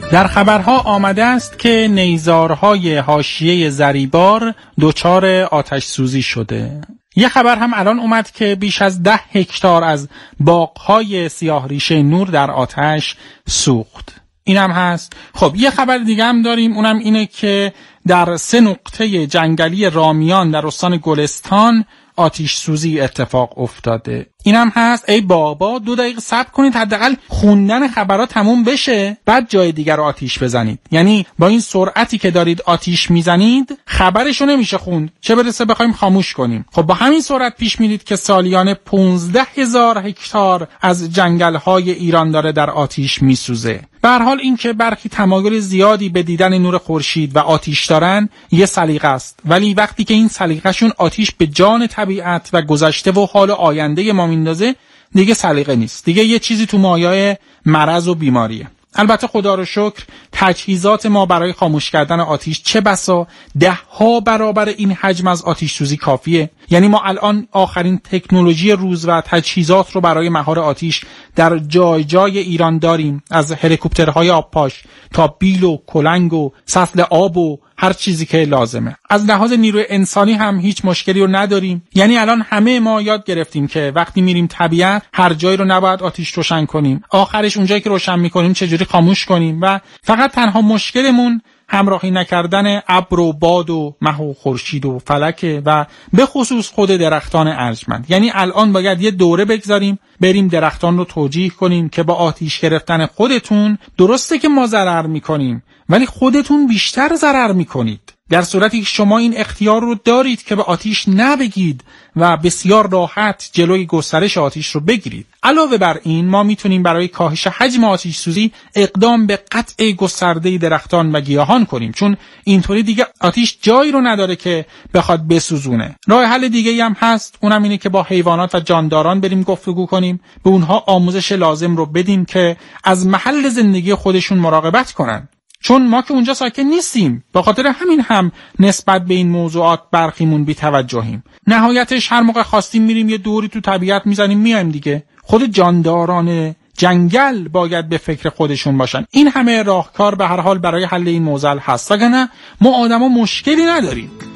در خبرها آمده است که نیزارهای حاشیه زریبار دچار آتش سوزی شده. یه خبر هم الان اومد که بیش از 10 هکتار از باغ‌های سیاه ریشه نور در آتش سوخت. این هم هست. خب یه خبر دیگه هم داریم، اونم اینه که در 3 نقطه جنگلی رامیان در استان گلستان آتش سوزی اتفاق افتاده. اینم هست. ای بابا 2 دقیقه صبر کنید، حداقل خوندن خبرات تموم بشه بعد جای دیگر رو آتش بزنید. یعنی با این سرعتی که دارید آتش میزنید خبرشو نمیشه خوند، چه برسه بخوایم خاموش کنیم. خب با همین سرعت پیش میرید که سالیانه 15,000 هکتار از جنگل‌های ایران داره در آتش میسوزه. به هر حال این که برخی تمایل زیادی به دیدن نور خورشید و آتش دارن یه سلیقه است، ولی وقتی که این سلیقه‌شون آتش به جان طبیعت و گذشته و حال آینده ما میندازه دیگه سلیقه نیست، دیگه یه چیزی تو مایه مرض و بیماریه. البته خدا رو شکر تجهیزات ما برای خاموش کردن آتش چه بسا 10 برابر این حجم از آتش سوزی کافیه. یعنی ما الان آخرین تکنولوژی روز و تجهیزات رو برای مهار آتش در جای جای ایران داریم، از هلیکوپترهای آبپاش تا بیل و کلنگ و سطل آب و هر چیزی که لازمه. از لحاظ نیروی انسانی هم هیچ مشکلی رو نداریم. یعنی الان همه ما یاد گرفتیم که وقتی میریم طبیعت هر جایی رو نباید آتش روشن کنیم، آخرش اونجایی که روشن میکنیم چجوری خاموش کنیم و فقط تنها مشکلمون همراهی نکردن ابر و باد و مه و خورشید و فلک و به خصوص خود درختان ارجمند. یعنی الان باید یه دوره بگذاریم بریم درختان رو توجیه کنیم که با آتش گرفتن خودتون درسته که ما ضرر میکنیم ولی خودتون بیشتر ضرر میکنید. در صورتی که شما این اختیار رو دارید که به آتش نبگید و بسیار راحت جلوی گسترش آتش رو بگیرید. علاوه بر این ما میتونیم برای کاهش حجم آتش سوزی اقدام به قطع گسترده درختان و گیاهان کنیم، چون اینطوری دیگه آتش جایی رو نداره که بخواد بسوزونه. راه حل دیگه‌ای هم هست، اونم اینه که با حیوانات و جانداران بریم گفتگو کنیم، به اونها آموزش لازم رو بدیم که از محل زندگی خودشون مراقبت کنن. چون ما که اونجا ساکن نیستیم، به خاطر همین هم نسبت به این موضوعات برخیمون بی توجهیم. نهایتش هر موقع خواستیم میریم یه دوری تو طبیعت میزنیم میایم دیگه. خود جانداران جنگل باید به فکر خودشون باشن. این همه راهکار به هر حال برای حل این موضوع هست، وگرنه ما آدما مشکلی نداریم.